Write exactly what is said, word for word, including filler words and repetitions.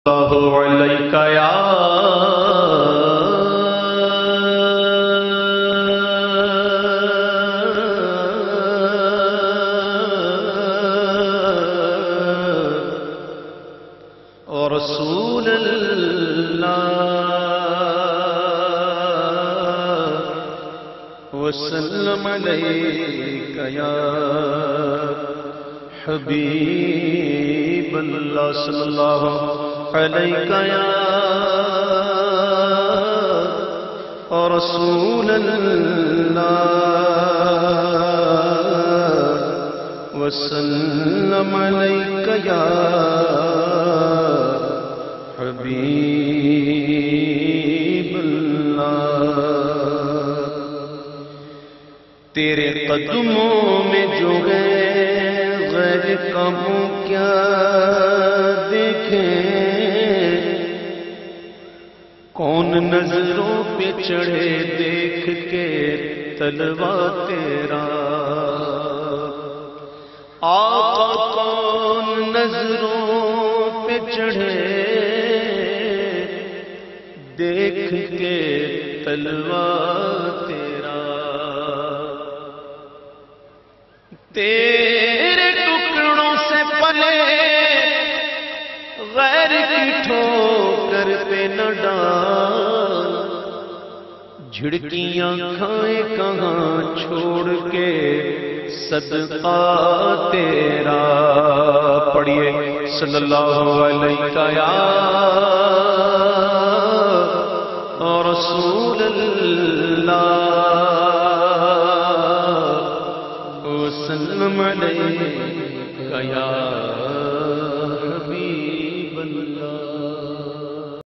اللہ علیک یا رسول اللہ وسلم علیک یا حبیب اللہ صلی اللہ علیک یا رسول اللہ وسلم علیک یا حبیب اللہ تیرے قدموں میں جو ہے غیر کا منہ کیا دیکھیں کون نظروں پہ چڑھے دیکھ کے طلبہ تیرا آقا کون نظروں پہ چڑھے دیکھ کے طلبہ تیرا تیرے ٹکڑوں سے پلے غیر کی ٹھوکر پہ نہ ڈال جھڑکیاں کھائیں کہاں چھوڑ کے صدقہ تیرا پڑھیے صلی اللہ علیہ یا رسول اللہ وسلم علیک یا حبیب اللہ